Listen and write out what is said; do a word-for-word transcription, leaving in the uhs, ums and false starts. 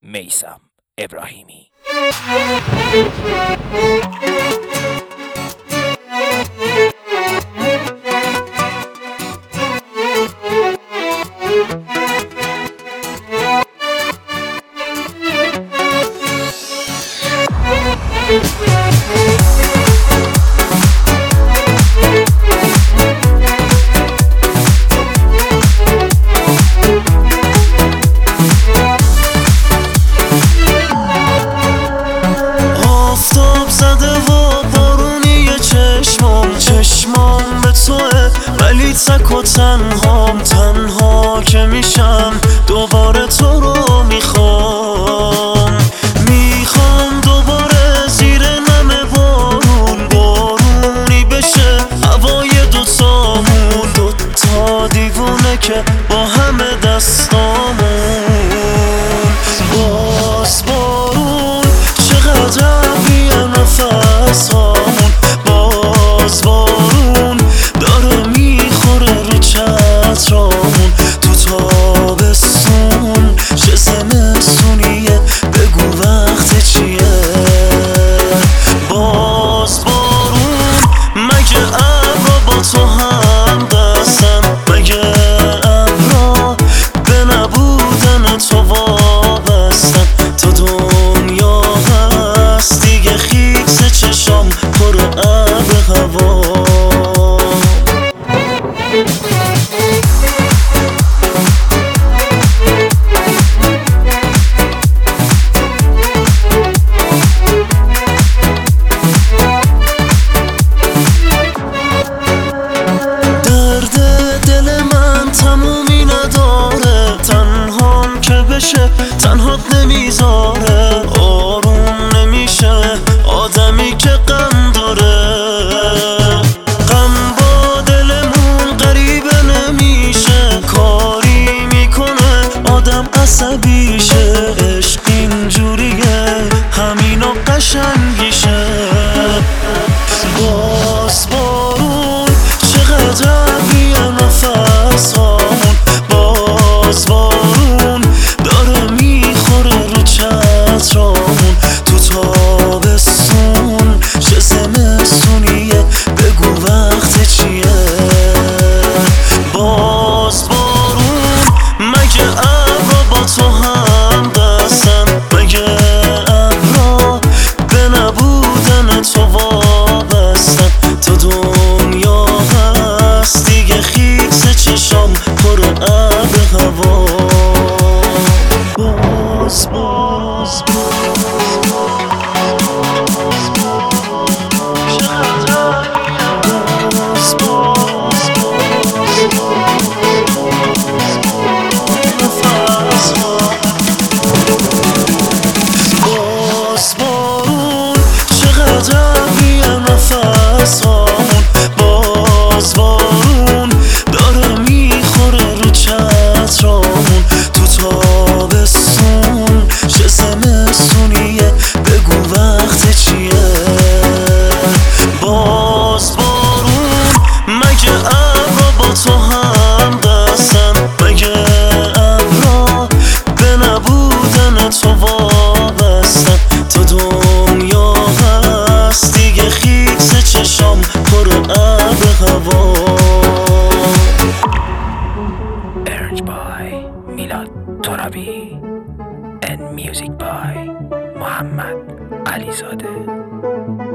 میثم ابراهیمی. آفتاب زده و بارونی چشمام چشمام به توه، ولی تک و تنهام، تنها که میشم دوباره تو رو میخوام. میخوام دوباره زیر نم بارون بارونی بشه هوای دوتامون، دوتا دیوونه که با همه دستامون. باز بارون چقدر قویه نفس هامون، باز بارون داره میخوره رو چترامون. تو تابستون چه زمستونیه بگو وقت چیه. باز بارون مگه ابرا با تو هم دستن، مگه ابرا به نبودن تو وابستن. تا دنیا هست دیگه خیکس چشام پر ابر هوا. تنهات نمیذاره آروم نمیشه آدمی که غم داره. غم با دلمون غریبه نمیشه، کاری میکنه آدم عصبیشه. عشق اینجوریه همینا قشنگیشه. باز بارون چقدر قویه نفس هامون، باز بارون داره میخوره رو چترامون. تو تابستون چه زمستونیه بگو وقت چیه. باز بارون مگه ابرا با تو هم دستن، مگه ابرا به نبودن تو وابستن. تا دنیا هست دیگه خیکس چشام پر ابر هوا. باز باز تو وابستن. تا دنیا هست دیگه خیکس چشام پر ابر هوا. Arranged by Milad Torabi and music by Muhammad Alizadeh.